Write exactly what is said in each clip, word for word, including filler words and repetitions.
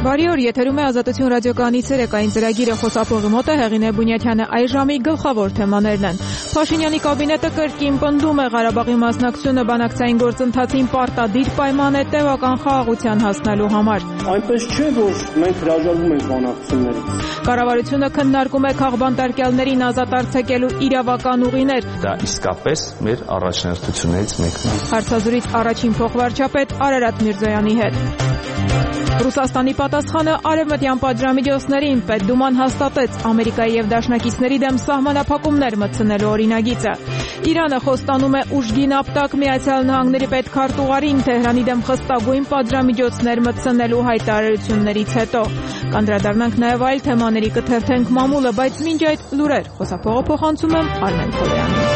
Բարի օր, եթերում է Ազատություն ռադիոկայանի ցերեկային ծրագիրը, խոսափողի մոտ է Հեղինե Բունյաթյանը։ Այս ժամի գլխավոր թեմաներն են. Փաշինյանի կաբինետը կրկին պնդում է Ղարաբաղի մասնակցությունը բանակցային գործընթացին պարտադիր պայման է տևական խաղաղության հասնելու համար։ Այնպես չէ, որ մենք հրաժարվում ենք բանակցություններից։ Կառավարությունը քննարկում է քաղբանտարկյալներին ազատ արձակելու իրավական ուղիներ։ Դա իսկապես մեր առաջնահերթություններից մեկն է։ Հարցազրույց առաջին փոխվարչապետ Արարատ Միրզոյանի հետ։ Ռուսաստանի պատասխանը արևմտյան պատժամիջոցներին Պետդուման հաստատեց Ամերիկայի և դաշնակիցների դեմ սահմանափակումներ մտցնելու օրինագիծը։ Իրանը խոստանում է ուժգին ապտակ Միացյալ Նահանգների պետքարտուղարին Թեհրանի դեմ խստագույն պատժամիջոցներ մտցնելու հայտարարություններից հետո։ Կանդրադառնանք նաև այլ թեմաների, կթերթենք մամուլը, բայց մինչ այդ լուրեր, խոսափողը փոխանցում եմ Արմեն Քոլոյանին։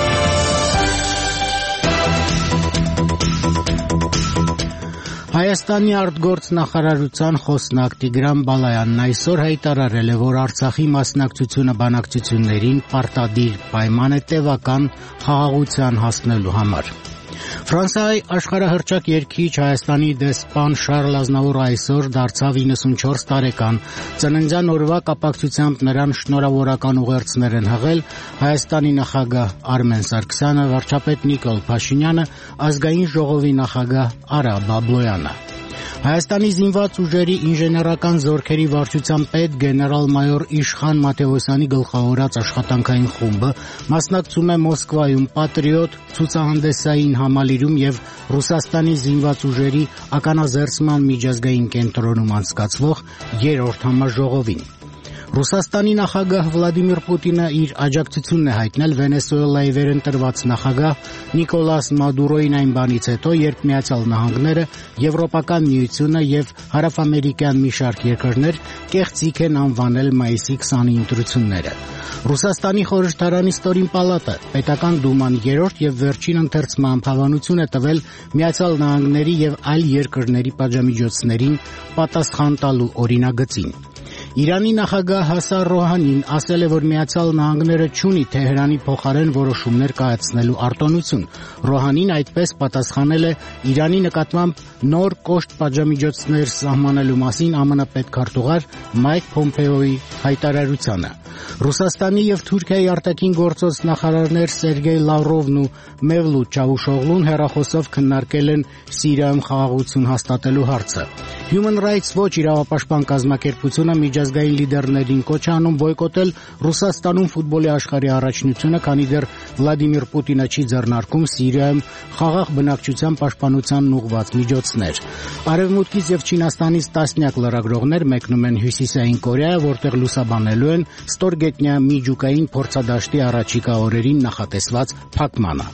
Հայաստանի արտգործնախարարության խոսնակ Տիգրան Բալայանն այսօր հայտարարել է, որ Արցախի մասնակցությունը բանակցություններին պարտադիր պայման է տևական խաղաղության հասնելու համար։ Ֆրանսիայի աշխարհահռչակ երգիչ Հայաստանի դեսպան Շարլ Ազնավուրը այսօր դարձավ իննսունչորս տարեկան։ Ծննդյան օրվա կապակցությամբ նրան շնորհավորական ուղերձներ են հղել Հայաստանի նախագահ Արմեն Սարգսյանը, վարչապետ Նիկոլ Փաշինյանը, ազգային ժողովի նախագահ Արա Բաբլոյանը։ Հայաստանի զինված ուժերի ինժեներական զորքերի վարչության պետ գեներալ-մայոր Իշխան Մաթեոսյանի գլխավորած աշխատանքային խումբը մասնակցում է Մոսկվայում Պատրիոտ ցուցահանդեսային համալիրում և Ռուսաստանի զինված ուժերի ականազերծման միջազգային կենտրոնում անցկացվող երրորդ համաժողովին։ Ռուսաստանի նախագահ Վլադիմիր Պուտինը իր աջակցությունն է հայտնել Վենեսուելայի վերընտրված նախագահ Նիկոլաս Մադուրոյին այն բանից հետո, երբ Միացյալ Նահանգները, Եվրոպական միությունը և հարավամերիկյան մի շարք երկրներ կեղծիք են անվանել մայիսի քսանի ընտրությունները։ Ռուսաստանի խորհրդարանի ստորին պալատը պետական դուման երրորդ և վերջին ընթերցման հավանություն է տվել Միացյալ Նահանգների և այլ երկրների պատժամիջոցներին պատասխան տալու օրինագծին։ Իրանի նախագահ Հասան Ռոհանին ասել է, որ Միացյալ Նահանգները չունի Թեհրանի փոխարեն որոշումներ կայացնելու արտոնություն։ Ռոհանին այդպես պատասխանել է Իրանի նկատմամբ նոր կոշտ պատժամիջոցներ սահմանելու մասին ԱՄՆ պետքարտուղար Մայք Փոմպեոյի հայտարարությանը։ Ռուսաստանի և Թուրքիայի արտաքին գործոց նախարարներ Սերգեյ Լավրովն ու Մևլութ Չավուշօղլուն հեռախոսով քննարկել են Սիրիայում խաղաղություն հաստատելու հարցը։ Human Rights Watch իրավապաշտպան կազմակերպությունը միջազգային լիդերներին կոչ է անում բոյկոտել Ռուսաստանում ֆուտբոլի աշխարհի առաջնությունը, քանի դեռ Վլադիմիր Պուտինը չի ձեռնարկում Սիրիայում խաղաղ բնակչության պաշտպանությանն ուղղված միջոցներ։ Արևմուտքից և Չինաստանից տասնյակ լրագրողներ մեկնում են Հյուսիսային Կորեա, որտեղ լուսաբանելու են ստորգետնյա միջուկային փորձադաշտի առաջիկա օրերին նախատեսված փակմանը։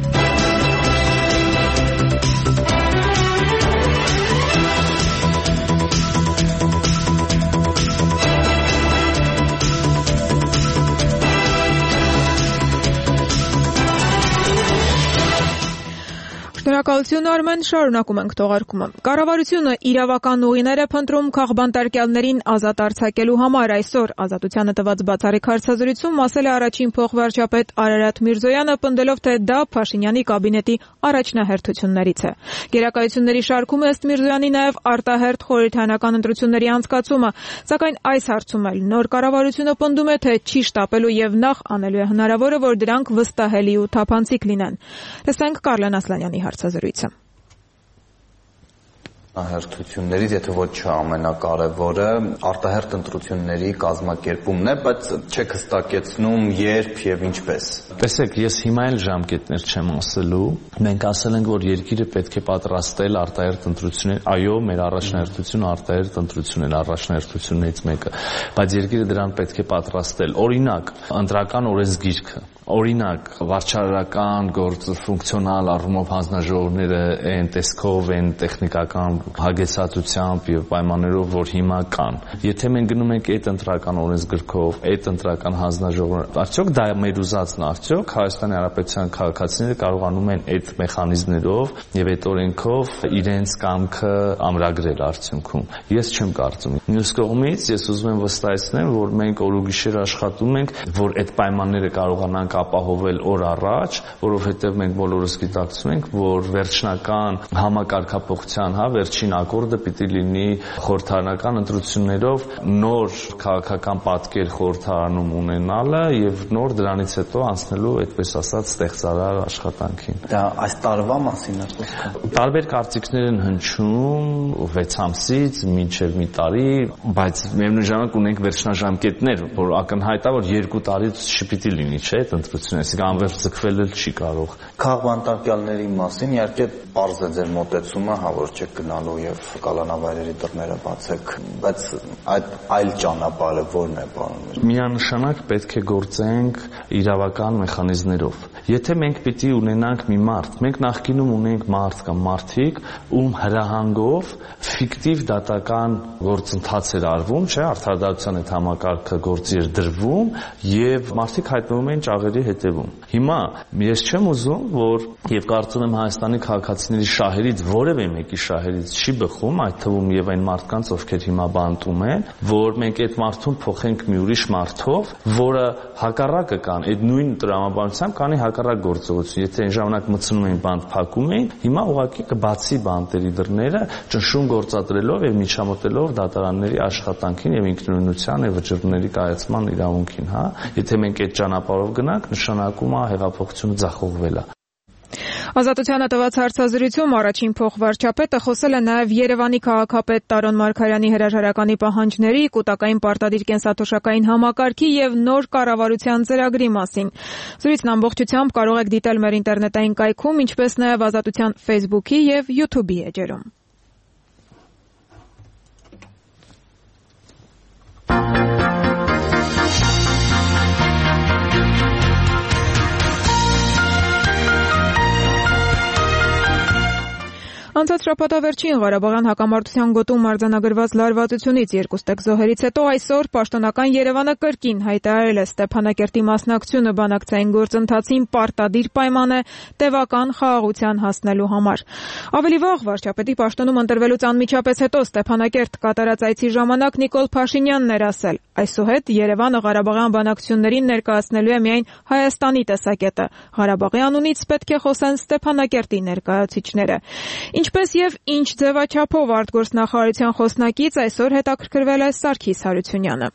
Շնորհակալություն Արմեն, շարունակում ենք թողարկումը։ Կառավարությունը իրավական ուղիներ է փնտրում քաղբանտարկյալներին ազատ արձակելու համար։ Այսօր Ազատությանը տված բացառիկ հարցազրույցում ասել է առաջին փոխվարչապետ Արարատ Միրզոյանը, պնդելով, թե դա Փաշինյանի կաբինետի առաջնահերթություններից է։ Գերակայությունների շարքում ըստ Միրզոյանի նաև արտահերթ խորհրդարանական ընտրությունների անցկացումը, սակայն այս հարցում էլ նոր կառավարությունը պնդում է, թե չի շտապելու և նախ անելու է հնարավորը, որ դրանք վստահելի ու թափանցիկ լինեն։ Լսենք Կարլեն Ասլանյանի հարցազրույցը։ Հերթություններից, եթե ոչ ամենակարևորը, արտահերթ ընտրությունների կազմակերպումն է, բայց չեք հստակեցնում երբ եւ ինչպես։ Տեսեք, ես հիմա էլ ժամկետներ չեմ ասելու։ Մենք ասել ենք, որ երկիրը պետք է պատրաստել արտահերթ ընտրություններ։ Այո, մեր առաջնահերթությունը արտահերթ ընտրությունն է, առաջնահերթություններից մեկը, բայց երկիրը դրան պետք է պատրաստել։ Օրինակ, ընտրական օրենսգիրքը, օրինակ, վարչարարական գործ ֆունկցիոնալ առումով հանձնաժողովները այն տեսքով, այն տեխնիկական հագեցածությամբ եւ պայմաններով, որ հիմա կան։ Եթե մենք գնում ենք այդ ընտրական օրենսգրքով, այդ ընտրական հանձնաժողովը, արդյոք դա մեր ուզածն է, արդյոք Հայաստանի Հանրապետության քաղաքացիները կարողանում են այդ մեխանիզմներով եւ այդ օրենքով իրենց կամքը ամրագրել արդյունքում։ Ես չեմ կարծում։ Մյուս կողմից ես ուզում եմ վստահեցնել, որ մենք օր ու գիշեր աշխատում ենք, որ այդ պայմանները կարողանանք ապահովել օր առաջ, որովհետև մենք բոլորս գիտակցում ենք, որ վերջնական համակարգափոխության, հա, վերջին ակորդը պիտի լինի խորհրդարանական ընտրություններով նոր քաղաքական պատկեր խորհրդարանում ունենալը եւ նոր դրանից հետո անցնելու, այդպես ասած, ստեղծարար աշխատանքին։ Դա այս տարվա մասին է խոսքը։ Տարբեր կարծիքներ են հնչում վեց ամսից մինչև մի տարի, բայց միևնույն ժամանակ ունենք վերջնաժամկետներ, որ ակնհայտ է, որ երկու տարից չպիտի լինի, չէ՞, այդ ընտրությունը, այսինքն անվերջ ձգվել էլ չի կարող։ Քաղաքբանտարկյալների մասին իհարկե պարզ է ձեր մոտեցումը, հա, որ չեք գնալու եւ կալանավայրերի դռները բացեք, բայց այդ այլ ճանապարհը ո՞րն է, պարոն։ Միանշանակ պետք է գործենք իրավական մեխանիզմներով։ Եթե մենք պիտի ունենանք մի մարդ, մենք նախկինում ունենք մարդ կամ մարդիկ, ում հրահանգով ֆիկտիվ դատական գործընթաց էր արվում, չէ, արդարադատության այդ համակարգը գործի էր դրվում եւ մարդիկ հայտնվում էին ճաղերի հետևում։ Հիմա ես չեմ ուզում, որ եւ կարծում եմ Հայաստանի քաղաքացիների շահերից որևէ մեկի շահերից չի բխում, այդ թվում եւ այն մարդկանց, ովքեր հիմա բանտում են, որ մենք այդ մարդուն փոխենք մի ուրիշ մարդով, որը հակառակը կան, այդ նույն տրամաբանությամբ կանի հակառակ գործողություն։ Եթե այն ժամանակ մտցնում էին բանտ փակում էին, հիմա ուղղակի կբացի բանտերի դռները, ճնշում գործադրելով եւ միջամտելով դատարանների աշխատանքին եւ ինքնուրույնության եւ վճռների կայացման իրավունքին, հա։ Եթե մենք այդ ճանապարհով գնանք, նշանակում է հեղափոխությունը ձախողվել է։ Ազատությանը տված հարցազրույցում առաջին փոխվարչապետը խոսել է նաև Երևանի քաղաքապետ Տարոն Մարգարյանի հրաժարականի պահանջների, կൂട്ടակային պարտադիր կենսաթոշակային համակարգի եւ նոր կառավարության ծրագրի մասին։ Զրույցն ամբողջությամբ կարող եք դիտել մեր ինտերնետային կայքում, ինչպես նաև Ազատության Facebook-ի եւ YouTube-ի էջերում։ Անցած շաբաթավերջին Ղարաբաղյան հակամարտության գոտում արձանագրված լարվածությունից երկու ստեկ զոհերից հետո այսօր պաշտոնական Երևանը կրկին հայտարարել է Ստեփանակերտի մասնակցությունը բանակցային գործընթացին պարտադիր պայման է տևական խաղաղության հասնելու համար։ Ավելի վաղ վարչապետի պաշտոնում ընտրվելուց անմիջապես հետո Ստեփանակերտ կատարած այցի ժամանակ Նիկոլ Փաշինյանն էր ասել. այսուհետ Երևանը Ղարաբաղյան բանակցություններին ներկայացնելու է միայն Հայաստանի տեսակետը։ Ղարաբաղի անունից պետք է խոսեն Ստեփանակերտի ներկայացուցիչները։ Ինչպես եւ ինչ ձևաչափով արտգործնախարարության խոսնակից այսօր հետաքրքրվել է Սարգիս Հարությունյանը։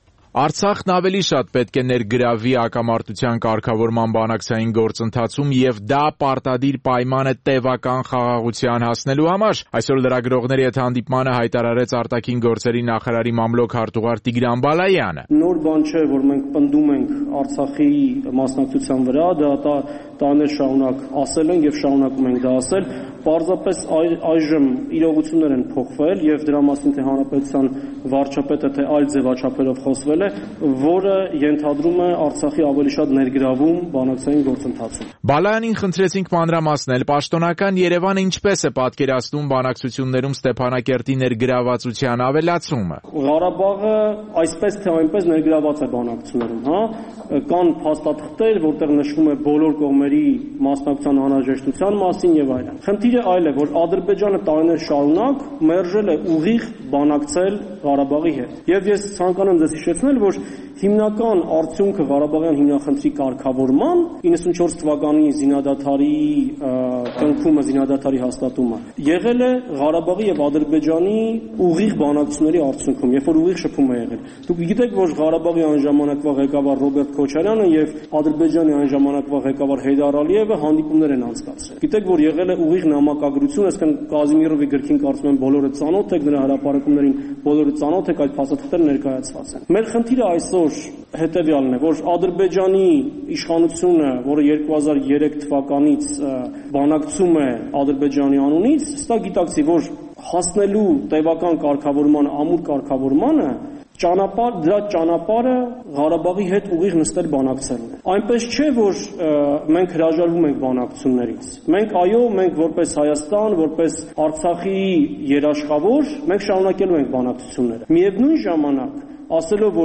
Արցախն ավելի շատ պետք է ներգրավվի հակամարտության կարգավորման բանակցային գործընթացում եւ դա պարտադիր պայման է տևական խաղաղության հասնելու համար։ Այսօր լրագրողների հետ հանդիպմանը հայտարարեց արտաքին գործերի նախարարի մամլոք հարտուղար Տիգրան Բալայանը։ Նոր բան չէ, որ մենք պնդում ենք Արցախի մասնակցության վրա, դա տարիներ շարունակ ասել են եւ շարունակում ենք դա ասել, պարզապես այժմ իրողություններ են փոխվել եւ դրա մասին թե հանրապետության վարչապետը թե այլ ձևաչափերով խոսվել է, որը ենթադրում է Արցախի ավելի շատ ներգրավում բանակցային գործընթացում։ Բալայանին խնդրեցինք մանրամասնել պաշտոնական Երևանը ինչպես է պատկերացնում բանակցություններում Ստեփանակերտի ներգրավվածության ավելացումը։ Ղարաբաղը այսպես թե այնպես ներգրաված է բանակցություններում, հա, կան փաստաթղթեր, որտեղ նշվում է բոլոր կողմերի մասնակցության անհրաժեշտության մասին եւ այլն։ Խնդիրը այլ է, որ Ադրբեջանը տարիներ շարունակ մերժել է ուղիղ բանակցել Ղարաբաղի հետ։ Եվ ես ցանկանում եմ ձեզ հիշեցնել, որ հիմնական արդյունքը Ղարաբաղյան հիմնախնդրի կարգավորման իննսունչորս թվականի զինադադարի կնքումը, զինադադարի հաստատումը եղել է Ղարաբաղի եւ Ադրբեջանի ուղիղ բանակցությունների արդյունքում, երբ որ ուղիղ շփում է եղել։ Դուք գիտեք, որ Ղարաբաղի այն ժամանակվա ղեկավար Ռոբերտ Քոչարյանը եւ Ադրբեջանի այն ժամանակվա ղեկավար Հեյդար Ալիևը հանդիպումներ են անցկացրել։ Գիտեք, որ եղել է ուղիղ նամակագրություն, այսինքն Կազիմիրովի գրքին կարծում եմ բոլորը ծանոթ եք, նրա հրապարակումներին բոլորը ծանոթ եք, այդ փաստաթղթերը ներկայացված են։ Մեր խնդիրը այսօր հետևյալն է, որ Ադրբեջանի իշխանությունը, որը երկու հազար երեք թվականից բանակցում է Ադրբեջանի անունից, ստա գիտակցի, որ հասնելու տևական կարգավորման, ամուր կարգավորմանը ճանապարհ դրա ճանապարհը Ղարաբաղի հետ ուղիղ նստել բանակցելն է։ Այնպես չէ, որ մենք հրաժարվում ենք բանակցություններից։ Մենք այո, մենք որպես Հայաստան, որպես Արցախի երաշխավոր, մենք շարունակելու ենք բանակցությունները։ Միևնույն ժամանակ, ասելով,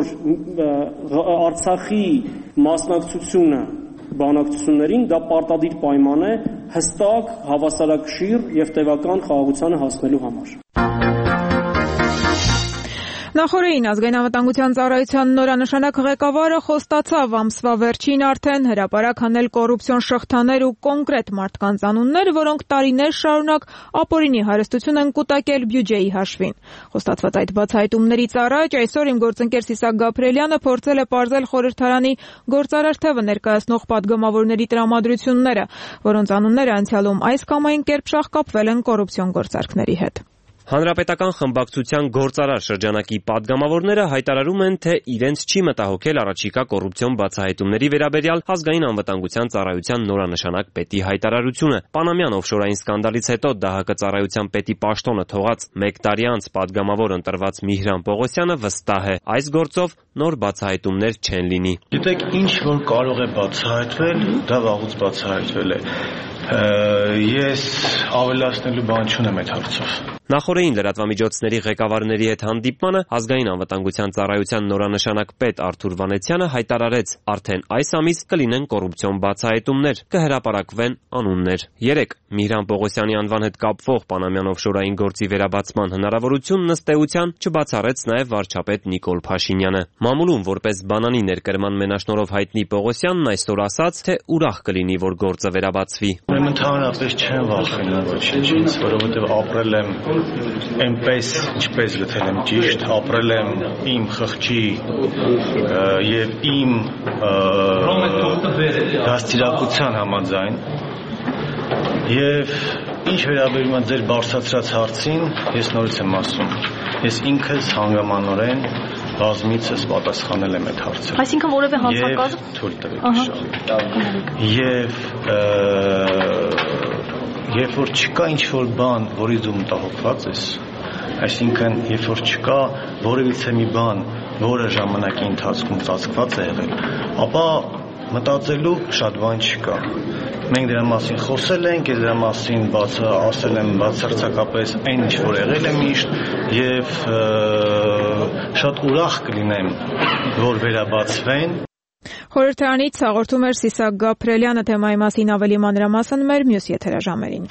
որ Արցախի մասնակցությունը բանակցություններին դա պարտադիր պայման է հստակ, հավասարակշիռ եւ տևական խաղաղությանը հասնելու համար։ Նախորդին ազգային անվտանգության ծառայության նորանշանակ ղեկավարը խոստացավ ամսվա վերջին արդեն հրապարակ հանել կոռուպցիոն շղթաներ ու կոնկրետ մարդկանց անուններ, որոնք տարիներ շարունակ ապօրինի հարստություն են կուտակել բյուջեի հաշվին։ Խոստացված այդ բացահայտումներից առաջ այսօր իմ գործընկեր Սիսակ Գաբրելյանը փորձել է պարզել խորհրդարանի գործարար թևը ներկայացնող պատգամավորների տրամադրությունները, որոնց անունները անցյալում այս կամ այն կերպ շահկապվել են կոռուպցիոն գործարքների հետ։ Հանրապետական խմբակցության գործարար շրջանակի պատգամավորները հայտարարում են, թե իրենց չի մտահոգել առաջիկա կոռուպցիոն բացահայտումների վերաբերյալ ազգային անվտանգության ծառայության նորանշանակ պետի հայտարարությունը։ Պանամյան օֆշորային սկանդալից հետո ԴՀԿ ծառայության պետի պաշտոնը թողած մեկ տարի անց պատգամավոր ընտրված Միհրան Պողոսյանը վստահ է, այս գործով նոր բացահայտումներ չեն լինի։ Գիտեք, ինչ որ կարող է բացահայտվել, դա վաղուց բացահայտվել է։ Ես ավելացնելու բան չունեմ այդ հարցով։ Նախորդին լրատվամիջոցների ղեկավարների հետ հանդիպմանը ազգային անվտանգության ծառայության նորանշանակ պետ Արթուր Վանեցյանը հայտարարեց, արդեն այս ամիս կլինեն կոռուպցիոն բացահայտումներ, կհրապարակվեն անուններ։ Երեկ Միհրան Պողոսյանի անվան հետ կապվող Պանամյան օֆշորային գործի վերաբացման հնարավորությունն ըստ էության չբացառեց նաև վարչապետ Նիկոլ Փաշինյանը։ Մամուլում որպես բանանի ներկրման մենաշնորհով հայտնի Պողոսյանն այսօր ասաց, թե ուրախ կլինի, որ գործը վերաբացվի։ Ուրեմն ընդհանրապես չեմ վախենում ոչինչից, որովհետև ապրել եմ այնպես, ինչպես գտել եմ ճիշտ, ապրել եմ իմ խղճի եւ իմ դաստիարակության համաձայն եւ ինչ վերաբերում է ձեր բարձրացրած հարցին, ես նորից եմ ասում, ես ինքս հանգամանորեն բազմիցս պատասխանել եմ այդ հարցին։ Այսինքն որևէ հանցակազ թույլ տվեք։ Եվ երբ որ չկա ինչ-որ բան, որի դու մտահոգված ես, այսինքն երբ որ չկա որևիցե մի բան, որը ժամանակի ընթացքում ծածկված է եղել, ապա մտածելու շատ բան չկա։ Մենք դրա մասին խոսել ենք, ես դրա մասին բացը ասել եմ բացարձակապես այն ինչ որ եղել է միշտ եւ շատ ուրախ կլինեմ, որ վերաբացվեն։ Խորհրդարանից հաղորդում էր Սիսակ Գաբրելյանը, թեմայի մասին ավելի մանրամասն մեր մյուս եթերաժամերին։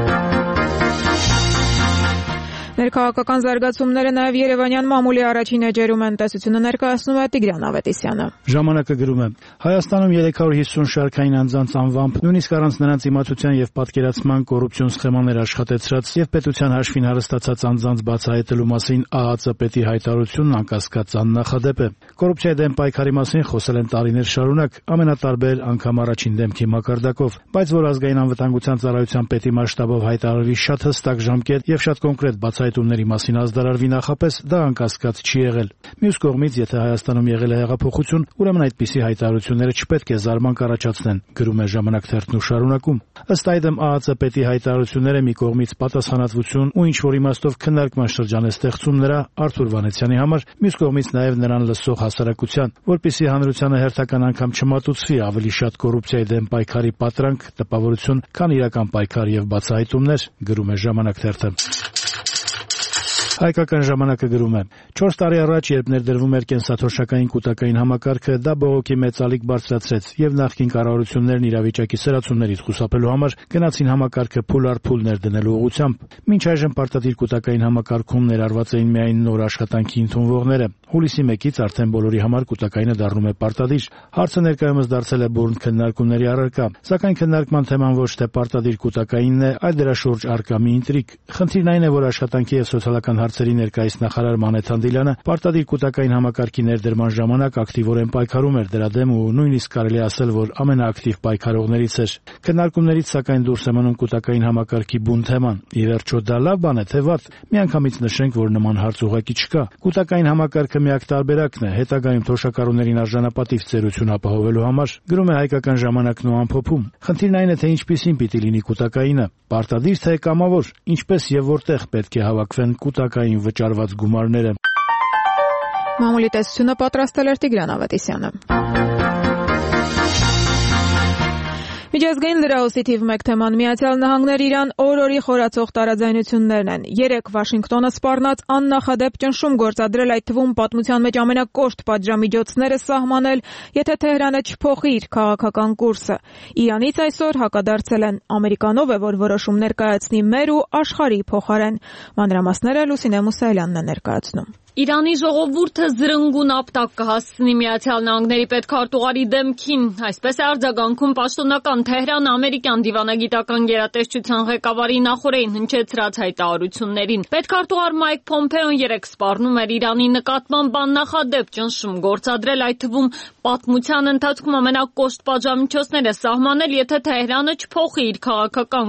Ներքաղաքական զարգացումները նաև Երևանյան մամուլի առաջին էջերում են, տեսությունը ներկայացնում է Տիգրան Ավետիսյանը։ Ժամանակը գրում է. Հայաստանում երեք հարյուր հիսուն շարքային անձանց անվամբ, նույնիսկ առանց նրանց իմացության եւ պատկերացման կոռուպցիոն սխեմաներ աշխատեցրած եւ պետության հաշվին հարստացած անձանց բացահայտելու մասին ԱԱԾ պետի հայտարարությունն անկասկած աննախադեպ է։ Կոռուպցիայի դեմ պայքարի մասին խոսել են տարիներ շարունակ, ամենատարբեր անգամ առաջին դեմքի մակարդակով, բայց որ ազգային անվտանգության ծառայության պետի մասշտաբով հայտարարվի շատ հստակ ժամկետ եւ շատ կոնկրետ բացահայտումների մասին ազդարարվի նախապես, դա անկասկած չի եղել։ Մյուս կողմից, եթե Հայաստանում եղել է հեղափոխություն, ուրեմն այդպիսի հայտարարությունները չպետք է զարմանք առաջացնեն, գրում է Ժամանակ թերթն ու շարունակում։ Ըստ այդմ ԱԱԾ պետի հայտարարությունները մի կողմից պատասխանատվություն ու ինչ որ իմաստով քննարկման շրջան է ստեղծում նրա Արթուր Վանեցյանի համար, մյուս կողմից նաև նրան լսող հասարակության, որպեսզի հանրությանը հերթական անգամ չմատուցվի ավելի շատ կոռուպցիայի դեմ պայքարի պատրանք, տպավորություն, քան իրական պայքար եւ բացահայտումներ, գրում է Ժամանակ թերթը։ Հայկական ժամանակը գրում է. չորս տարի առաջ, երբ ներդրվում էր կենսաթոշակային կուտակային համակարգը, դա բողոքի մեծ ալիք բարձրացրեց եւ նախկին կառավարություններն իրավիճակի սրացումներից խուսափելու համար գնացին համակարգը փուլ առ փուլ ներդնելու ուղղությամբ։ Մինչ այժմ պարտադիր կուտակային համակարգում ներառված էին միայն նոր աշխատանքի ընդունվողները։ Հուլիսի մեկից արդեն բոլորի համար կուտակայինը դառնում է պարտադիր։ Հարցը ներկայումս դարձել է բուրըն քննարկումների առարկա, սակայն քննարկման թեման ոչ թե պարտադիր կուտակայինն է, այլ դրա շուրջ առկա մի ինտրիգ։ Խնդիրն այն է, որ աշխատանքի եւ սոցիալական հարցերի ներկայիս նախարար Մանեթ Անդիլյանը պարտադիր կուտակային համակարգի ներդրման ժամանակ ակտիվորեն պայքարում էր դրա դեմ ու նույնիսկ կարելի ասել, որ ամենաակտիվ պայքարողներից էր։ Քննարկումներից սակայն դուրս է մնում կուտակային համակարգի բուն թեման։ Ի վերջո դա լավ բան է, թե վատ։ Միանգամից նշենք, որ նման հարց ուղղակի չկա։ Կուտակային համակարգը միակ տարբերակն է հետագայում թոշակառուներին արժանապատիվ ծերություն ապահովելու համար, գրում է Հայկական ժամանակն ու ամփոփում։ Խնդիրն այն է, թե ինչպիսին պիտի լինի կուտակայինը, պարտադիր թե կամավոր, ինչպես եւ որտեղ պետք է հավաքվեն կուտակային վճարված գումարները։ Մամուլի տեսությունը պատրաստել էր Տիգրան Ավետիսյանը։ Միջազգային լրահոսի թիվ մեկ թեման Միացյալ Նահանգներ Իրան օր-օրի խորացող տարաձայնություններն են։ Երեկ Վաշինգտոնը սպառնաց աննախադեպ ճնշում գործադրել, այդ թվում պատմության մեջ ամենակոշտ պատժամիջոցները սահմանել, եթե Թեհրանը չփոխի իր քաղաքական կուրսը։ Իրանից այսօր հակադարձել են Ամերիկանով է, որ որոշում ներկայացնի մեր ու աշխարհի փոխարեն։ Մանրամասները Լուսինե Մուսայելյանն է ներկայացնում։ Իրանի ժողովուրդը զրնգուն ապտակ կհասցնի Միացյալ Նահանգների պետքարտուղարի դեմքին, այսպես է արձագանքում պաշտոնական Թեհրանը ամերիկյան դիվանագիտական գերատեսչության ղեկավարի նախօրեին հնչեցրած հայտարարություններին։ Պետքարտուղար Մայք Փոմփեոն երեկ սպառնում էր Իրանի նկատմամբ աննախադեպ ճնշում գործադրել, այդ թվում պատմության ընթացքում ամենակոշտ պատժամիջոցները սահմանել, եթե Թեհրանը չփոխի իր քաղաքական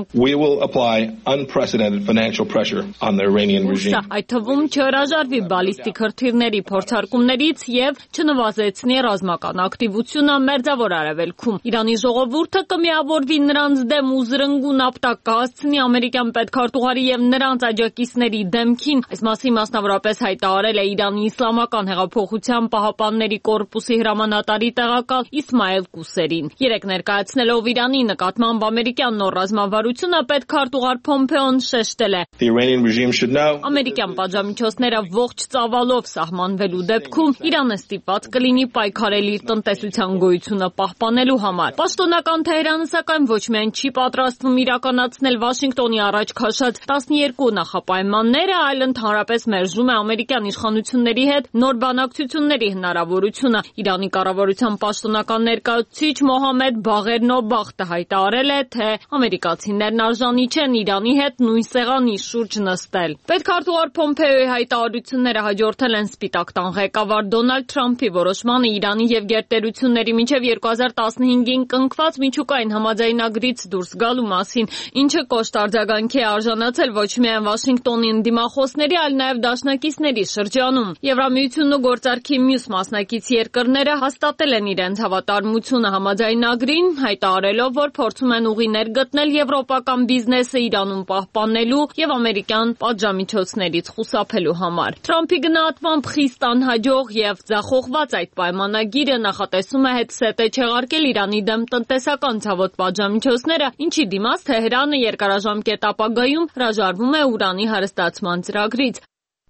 կուրսը, այդ թվում չհրաժարվի բալիստիկ հրթիռների փորձարկումներից եւ չնվազեցնի ռազմական ակտիվությունը Մերձավոր Արևելքում։ Իրանի ժողովուրդը կմիավորվի նրանց դեմ ու զրնգուն ապտակ կհասցնի ամերիկյան պետքարտուղարի եւ նրանց աջակիցների դեմքին։ Այս մասին մասնավորապես հայտարարել է Իրանի Իսլամական հեղափոխության պահապանների կորպուսի հրամանատարի տեղակալ Իսմայել Կուսերին։ Երեկ ներկայացնելով Իրանի նկատմամբ ամերիկյան նոր ռազմավարությունը պետքարտուղար Փոմփեոն շեշտել է. Ամերիկյան պատժամիջոցները ողջ ծավալով սահմանվելու դեպքում Իրանը ստիպված կլինի պայքարել իր տնտեսության գոյությունը պահպանելու համար։ Պաշտոնական Թեհրանը սակայն ոչ միայն չի պատրաստվում իրականացնել Վաշինգտոնի առաջ քաշած տասնյոթ նախապայմանները, այլ ընդհանրապես մերժում է ամերիկյան իշխանությունների հետ նոր բանակցությունների հնարավորությունը։ Իրանի կառավարության պաշտոնական ներկայացուցիչ Մոհամմեդ Բաղեր Նոբախտը հայտարարել է, թե ամերիկացիներն արժանի չեն Իրանի հետ նույն սեղանի շուրջ նստել։ Պետքարտուղար Փոմփեոյի հայտարարությունները հաջորդել են Սպիտակ տան ղեկավար Դոնալդ Թրամփի որոշմանը Իրանի եւ գերտերությունների մինչեւ երկու հազար տասնհինգին կնքված միջուկային համաձայնագրից դուրս գալու մասին, ինչը կոշտ արձագանքի է արժանացել ոչ միայն Վաշինգտոնի ընդդիմախոսների, այլ նաեւ դաշնակիցների շրջանում։ Եվրամիությունն ու գործարքի մյուս մասնակից երկրները հաստատել են իրենց հավատարմությունը համաձայնագրին, հայտարարելով, որ փորձում են ուղիներ գտնել եվրոպական բիզնեսը Իրանում պահպանելու եւ ամերիկյան պատժամիջոցներից խուսափելու համար։ Թրամփի գնահատմամբ խիստ անհաջող եւ ձախողված այդ պայմանագիրը նախատեսում է հետսեթե չեղարկել Իրանի դեմ տնտեսական ցավոտ պատժամիջոցները, ինչի դիմաց Թեհրանը երկարաժամկետ ապագայում հրաժարվում է ուրանի հարստացման ծրագրից։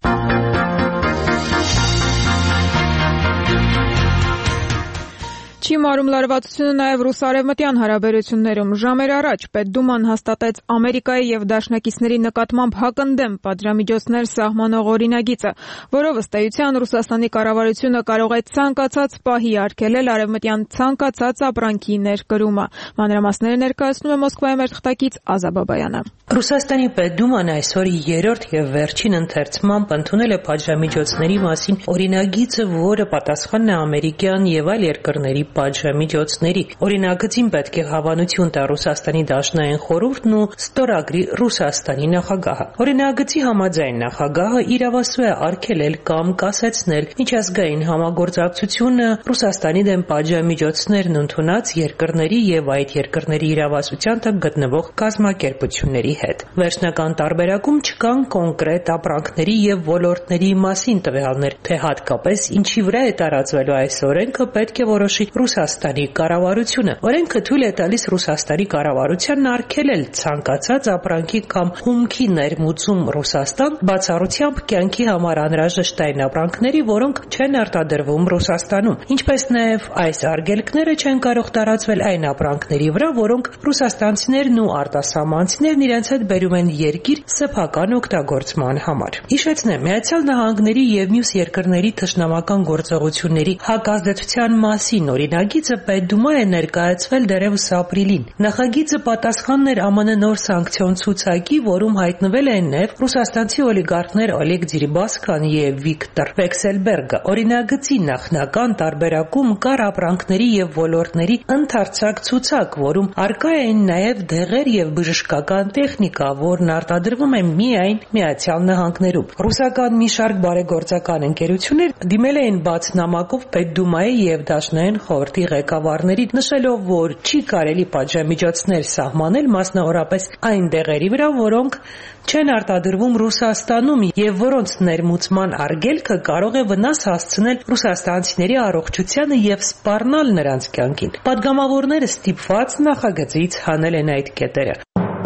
Չի մարում լարվածությունը նաև ռուս-արևմտյան հարաբերություններում։ Ժամեր առաջ Պետդուման հաստատեց Ամերիկայի եւ դաշնակիցների նկատմամբ հակընդդեմ պատժամիջոցներ սահմանող օրինագիծը, որով ըստ էության Ռուսաստանի կառավարությունը կարող է ցանկացած պահի արգելել արևմտյան ցանկացած ապրանքի ներկրումը։ Մանրամասները ներկայացնում է Մոսկվայի մեր թղթակից Ազա Բաբայանը։ Ռուսաստանի Պետդուման այսօր երրորդ եւ վերջին ընթերցմամբ ընդունել է պատժամիջոցների մասին օրինագիծը, որը պատասխանն է ամերիկյան եւ այլ երկրների պատժամիջոցների։ Օրինագծին պետք է հավանություն տա Ռուսաստանի Դաշնային խորհուրդն ու ստորագրի Ռուսաստանի նախագահը։ Օրինագծի համաձայն նախագահը իրավասու է արգելել կամ կասեցնել միջազգային համագործակցությունը Ռուսաստանի դեմ պատժամիջոցներն ընդունած երկրների եւ այդ երկրների իրավասության տակ գտնվող կազմակերպությունների հետ։ Վերջնական տարբերակում չկան կոնկրետ ապրանքների եւ ոլորտների մասին տվյալներ, թե հատկապես ինչի վրա է տարածվելու այս օրենքը պետք է որոշի Ռուսաստանի կառավարությունը։ Օրենքը թույլ է տալիս Ռուսաստանի կառավարությանն արգելել ցանկացած ապրանքի կամ հումքի ներմուծում Ռուսաստան, բացառությամբ կյանքի համար անհրաժեշտ այն ապրանքների, որոնք չեն արտադրվում Ռուսաստանում, ինչպես նաև այս արգելքները չեն կարող տարածվել այն ապրանքների վրա, որոնք ռուսաստանցիներն ու արտասահմանցիներն իրենց հետ բերում են երկիր սեփական օգտագործման համար։ Հիշեցնեմ, Միացյալ Նահանգների եւ մյուս երկրների թշնամական գործողությունների հակազդեցության մասին օրինագիծը Պետդումա է ներկայացվել դեռևս ապրիլին։ Նախագիծը պատասխանն էր ԱՄՆ նոր սանկցիոն ցուցակի, որում հայտնվել են նաև ռուսաստանցի օլիգարխներ Օլեգ Դերիբասկան եւ Վիկտոր Վեքսելբերգը։ Օրինագծի նախնական տարբերակում կար ապրանքների եւ ոլորտների ընդարձակ ցուցակ, որում առկա են նաև դեղեր եւ բժշկական տեխնիկա, որն արտադրվում է միայն Միացյալ Նահանգներում։ Ռուսական մի շարք բարեգործական ընկերություններ դիմել էին բաց նամակով Պետդումայի եւ Դաշնային խորհրդի ղեկավարների, նշելով, որ չի կարելի պատժամիջոցներ սահմանել մասնավորապես այն դեղերի վրա, որոնք չեն արտադրվում Ռուսաստանում եւ որոնց ներմուծման արգելքը կարող է վնաս հասցնել ռուսաստանցիների առողջությանը եւ սպառնալ նրանց կյանքին։ Պատգամավորները ստիպված նախագծից հանել են այդ կետերը։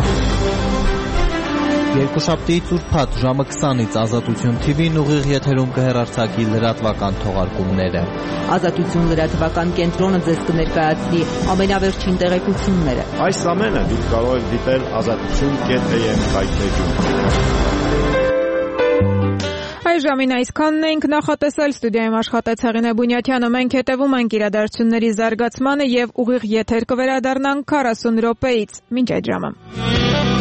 Երկուշաբթի ծուրփաթ ժամը քսանից Ազատություն Թի Վին ուղիղ եթերում կհեռարձակի լրատվական թողարկումները։ Ազատություն լրատվական կենտրոնը ձեզ կներկայացնի ամենավերջին տեղեկությունները։ Այս ամենը դուք կարող եք դիտել ազատություն կետ էյ էմ հայտնեջում։ Այժմին այսքանն էինք նախատեսել, ստուդիայում աշխատեց Հեղինե Բունյաթյանը, մենք հետևում ենք իրադարձությունների զարգացմանը եւ ուղիղ եթեր կվերադառնանք քառասուն րոպեից, մինչ այդ ժամը։